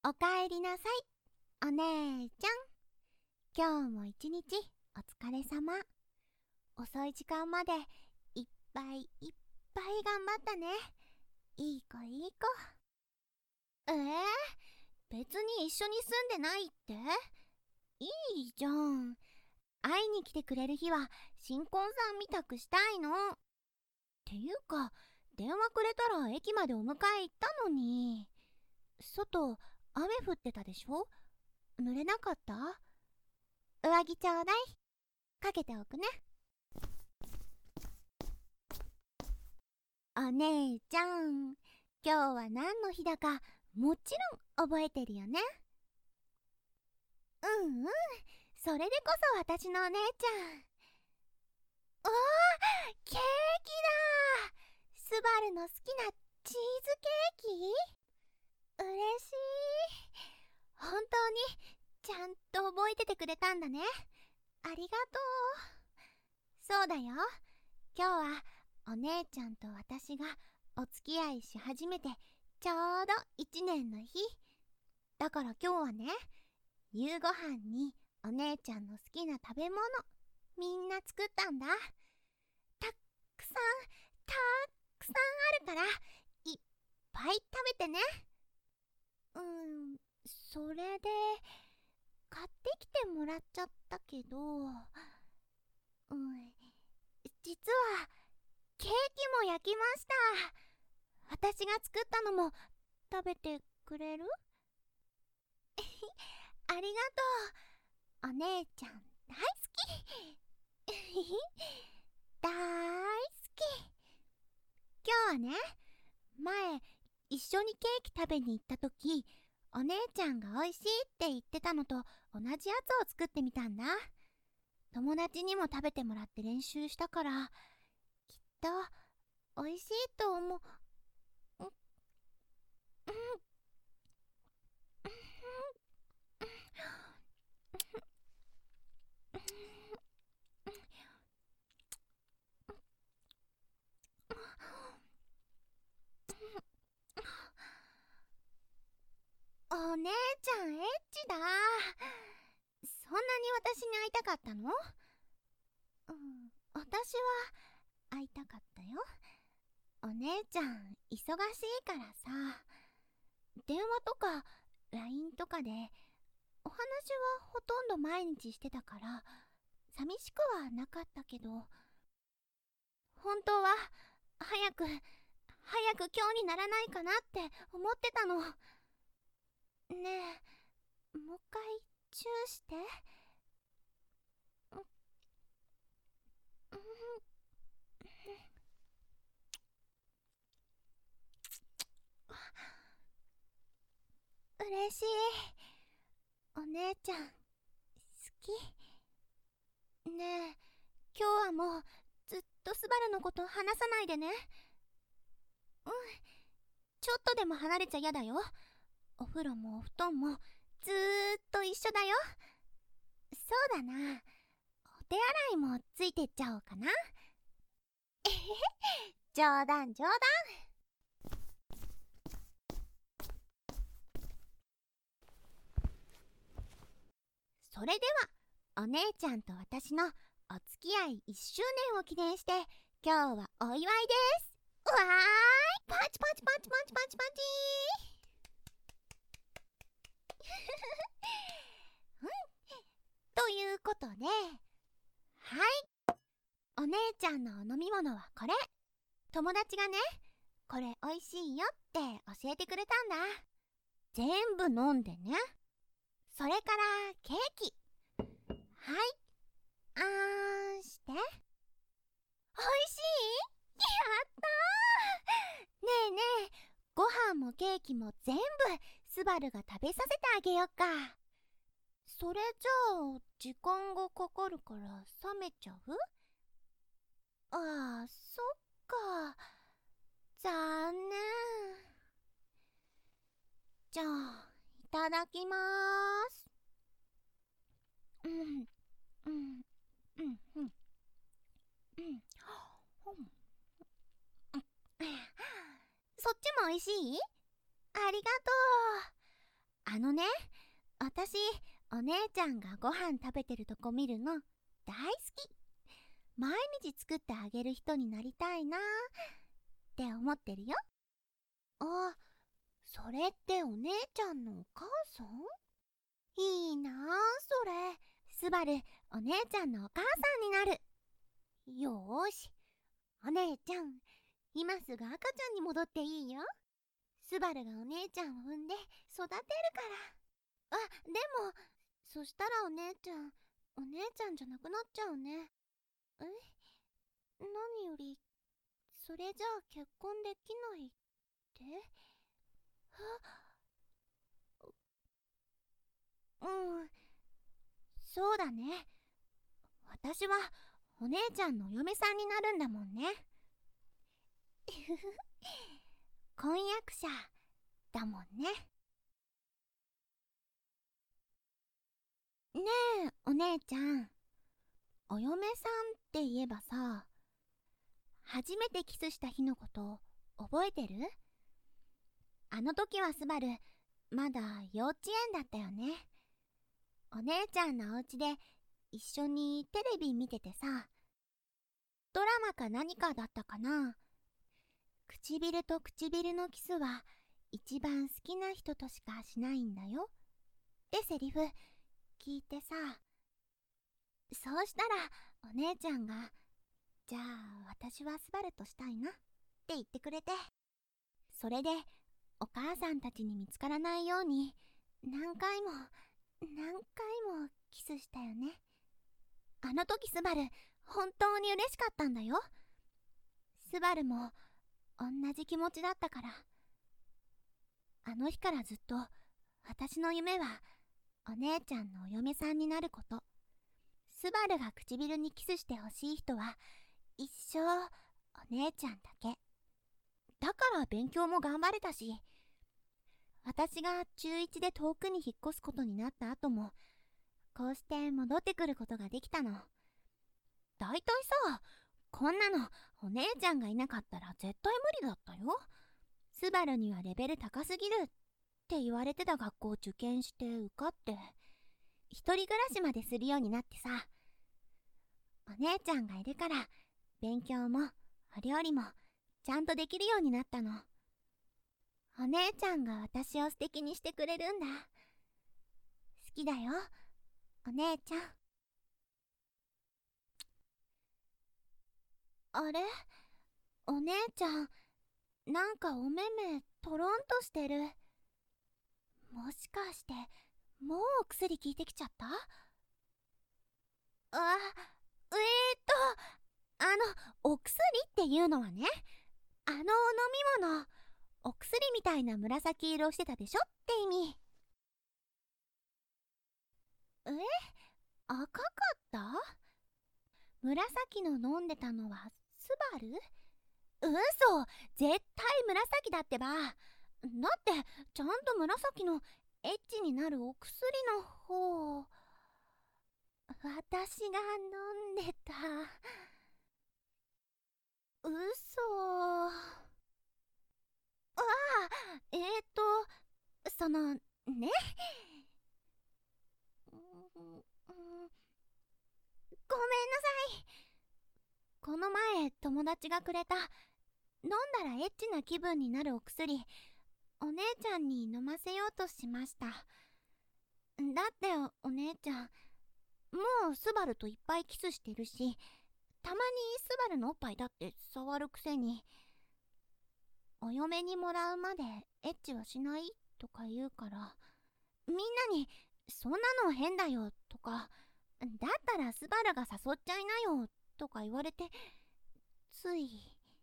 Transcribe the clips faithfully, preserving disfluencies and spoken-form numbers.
おかえりなさい、お姉ちゃん。今日も一日お疲れ様。遅い時間までいっぱいいっぱい頑張ったね。いい子いい子。えー、別に一緒に住んでないって？いいじゃん。会いに来てくれる日は新婚さんみたくしたいの。っていうか、電話くれたら駅までお迎え行ったのに。外、雨降ってたでしょ？濡れなかった？上着ちょうだい。かけておくね。お姉ちゃん、今日は何の日だかもちろん覚えてるよね。うんうん、それでこそ私のお姉ちゃん。おー、ケーキだ。スバルの好きなチーズケーキ？嬉しい。本当にちゃんと覚えててくれたんだね。ありがとう。そうだよ、今日はお姉ちゃんと私がお付き合いし始めてちょうどいちねんの日だから、今日はね、夕ご飯にお姉ちゃんの好きな食べ物みんな作ったんだ。たっくさんたくさんあるからいっぱい食べてね。うん、それで買ってきてもらっちゃったけど、うん、実はケーキも焼きました。私が作ったのも食べてくれる？ありがとう。お姉ちゃん大好き。大好き。今日はね、前一緒にケーキ食べに行った時、お姉ちゃんが美味しいって言ってたのと同じやつを作ってみたんだ。友達にも食べてもらって練習したから、きっと美味しいと思う。うん、うん、お姉ちゃんエッチだ。そんなに私に会いたかったの？うん、私は会いたかったよ。お姉ちゃん忙しいからさ、電話とか ライン とかでお話はほとんど毎日してたから寂しくはなかったけど、本当は早く早く今日にならないかなって思ってたの。ねえ、もう一回チューして。う、うん、嬉しい。お姉ちゃん好き？ねえ、今日はもうずっとスバルのこと話さないでね。うん、ちょっとでも離れちゃ嫌だよ。お風呂もお布団もずーっと一緒だよ。そうだな、お手洗いもついてっちゃおうかな。えへへ、冗談冗談。それではお姉ちゃんと私のお付き合いいっしゅうねんを記念して今日はお祝いです。わーい、パチパチパチパチパチパチうん、ということで、はい、お姉ちゃんのお飲み物はこれ。友達がね、これおいしいよって教えてくれたんだ。全部飲んでね。それからケーキ。はい、あーんして。おいしい？やったー。ねえねえ、ご飯もケーキも全部スバルが食べさせてあげよっか。それじゃあ時間がかかるから冷めちゃう？ああ、そっか、残念。じゃあいただきまーす。うん、うん、うん、うん、うん。そっちもおいしい？ありがとう。 あのね、私、お姉ちゃんがご飯食べてるとこ見るの大好き。毎日作ってあげる人になりたいなって思ってるよ。あ、それってお姉ちゃんのお母さん？いいなあ、それ。スバル、お姉ちゃんのお母さんになる。よーし、お姉ちゃん、今すぐ赤ちゃんに戻っていいよ。スバルがお姉ちゃんを産んで育てるから。あ、でも、そしたらお姉ちゃん、お姉ちゃんじゃなくなっちゃうね。え？何より、それじゃあ結婚できないって？あ、うん、そうだね。私はお姉ちゃんのお嫁さんになるんだもんね。婚約者だもんね。ねえ、お姉ちゃん。お嫁さんって言えばさ、初めてキスした日のこと覚えてる？あの時はスバル、まだ幼稚園だったよね。お姉ちゃんのお家で一緒にテレビ見ててさ、ドラマか何かだったかな。唇と唇のキスは一番好きな人としかしないんだよってセリフ聞いてさ、そうしたらお姉ちゃんが、じゃあ私はスバルとしたいなって言ってくれて、それでお母さんたちに見つからないように何回も何回もキスしたよね。あの時スバル本当に嬉しかったんだよ。スバルも同じ気持ちだったから。あの日からずっと私の夢はお姉ちゃんのお嫁さんになること。スバルが唇にキスしてほしい人は一生お姉ちゃんだけ。だから勉強も頑張れたし、私が中いちで遠くに引っ越すことになった後もこうして戻ってくることができたの。だいたいさ、こんなのお姉ちゃんがいなかったら絶対無理だったよ。スバルにはレベル高すぎるって言われてた学校を受験して受かって、一人暮らしまでするようになってさ、お姉ちゃんがいるから勉強もお料理もちゃんとできるようになったの。お姉ちゃんが私を素敵にしてくれるんだ。好きだよ、お姉ちゃん。あれ？お姉ちゃん、なんかお目目トロンとしてる。もしかしてもうお薬効いてきちゃった？あ、えーっと、あの、お薬っていうのはね、あのお飲み物、お薬みたいな紫色してたでしょって意味。え？赤かった？紫の飲んでたのはスバル？嘘、絶対紫だってば。だってちゃんと紫のエッチになるお薬の方、私が飲んでた。嘘。ああ、えーと、その、ね。うん、うん、ごめんなさい。この前、友達がくれた、飲んだらエッチな気分になるお薬、お姉ちゃんに飲ませようとしました。だってお姉ちゃん、もうスバルといっぱいキスしてるし、たまにスバルのおっぱいだって触るくせに、お嫁にもらうまでエッチはしないとか言うから、みんなにそんなの変だよとか、だったらスバルが誘っちゃいなよとか言われて、つい。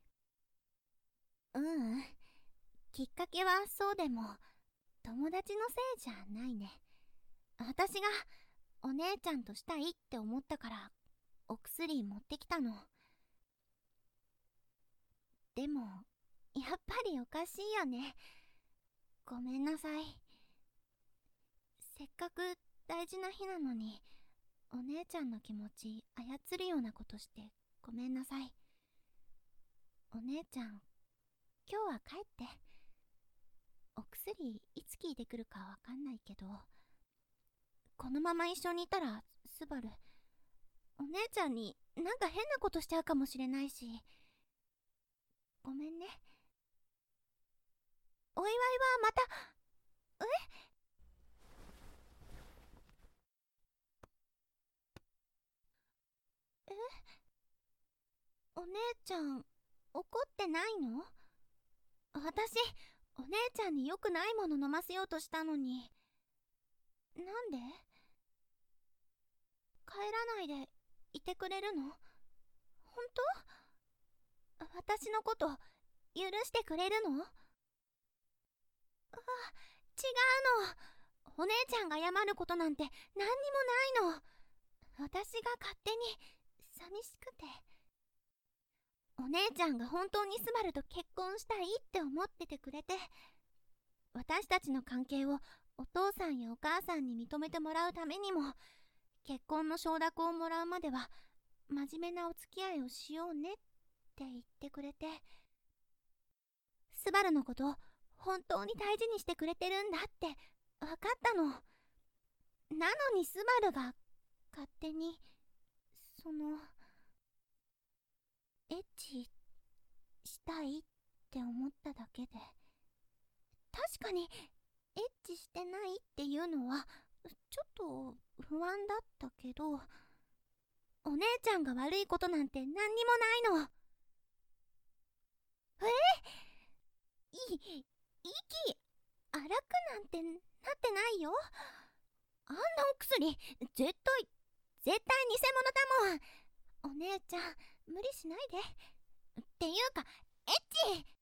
うん、きっかけはそうでも友達のせいじゃないね。私がお姉ちゃんとしたいって思ったからお薬持ってきたの。でもやっぱりおかしいよね。ごめんなさい。せっかく大事な日なのにお姉ちゃんの気持ち操るようなことしてごめんなさい。お姉ちゃん、今日は帰って。お薬薬いつ効いてくるかわかんないけど、このまま一緒にいたらスバル、お姉ちゃんになんか変なことしちゃうかもしれないし、ごめんね。お祝いはまた。ええお姉ちゃん怒ってないの？私お姉ちゃんに良くないもの飲ませようとしたのに。なんで？帰らないでいてくれるの？本当？私のこと許してくれるの？あ、違うの。お姉ちゃんが謝ることなんて何にもないの。私が勝手に寂しくて。お姉ちゃんが本当にスバルと結婚したいって思っててくれて、私たちの関係をお父さんやお母さんに認めてもらうためにも、結婚の承諾をもらうまでは真面目なお付き合いをしようねって言ってくれて、スバルのこと本当に大事にしてくれてるんだって分かったの。なのにスバルが勝手にそのエッチしたいって思っただけで。確かにエッチしてないっていうのはちょっと不安だったけど、お姉ちゃんが悪いことなんて何にもないの。えい息荒くなんてなってないよ。あんなお薬絶対絶対偽物だもん。お姉ちゃん無理しないで。っていうかエッチ